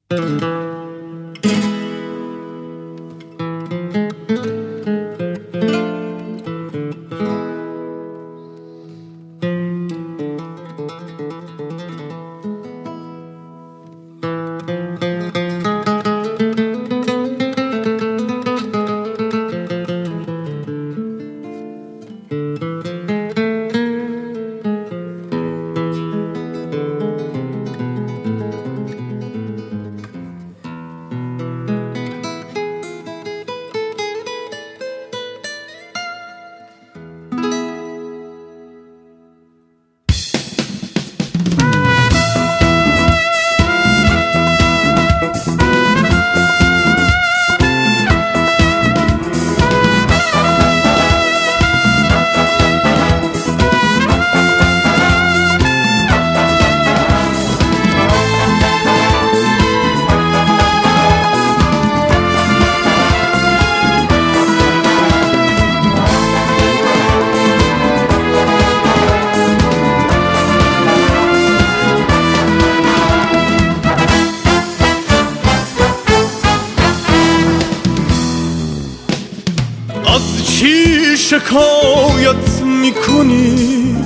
از چی شکایت میکنی؟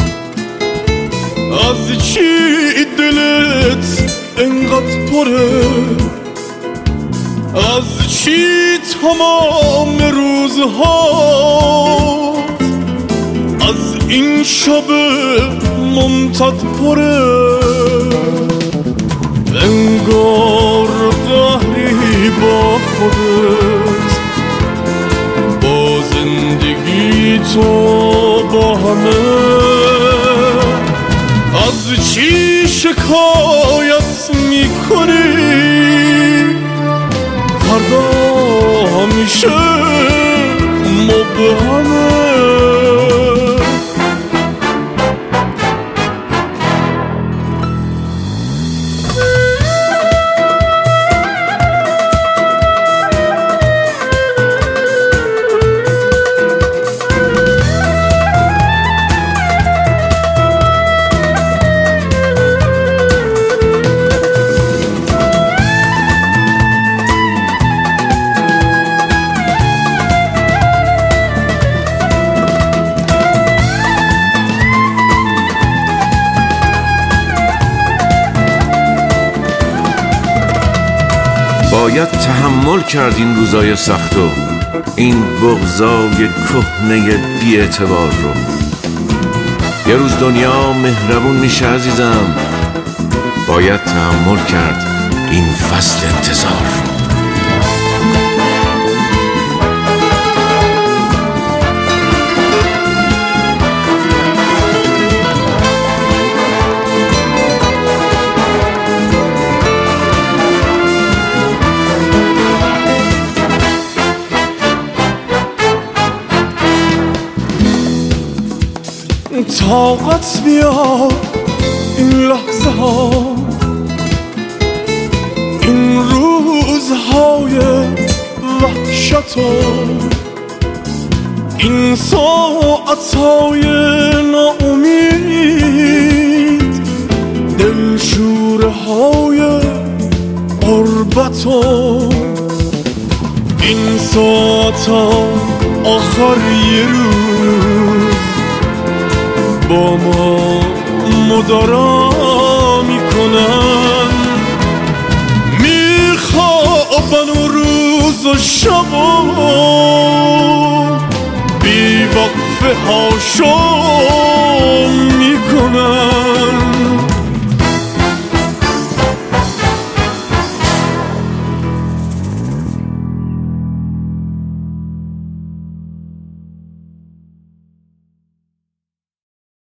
از چی دلت انقدر پره؟ از چی تمام روزها از این شب ممتد پره؟ انگار قهری با خودت، با زندگی تو، با همه. از چی شکایت میکنی؟ فردا همیشه مبهمه. باید تحمل کرد این روزای سختو، این بغضای کهنه بی اعتبار رو. یه روز دنیا مهربون میشه عزیزم، باید تحمل کرد این فصل انتظار رو. طاقت بیار این لحظه ها، این روزهای وحشت و این ساعتهای ناامید، دلشوره های غربت و این ساعت آخر یه روز با ما مدارا میکنن. میخوابن و روز و شب و بی وقفه ها شد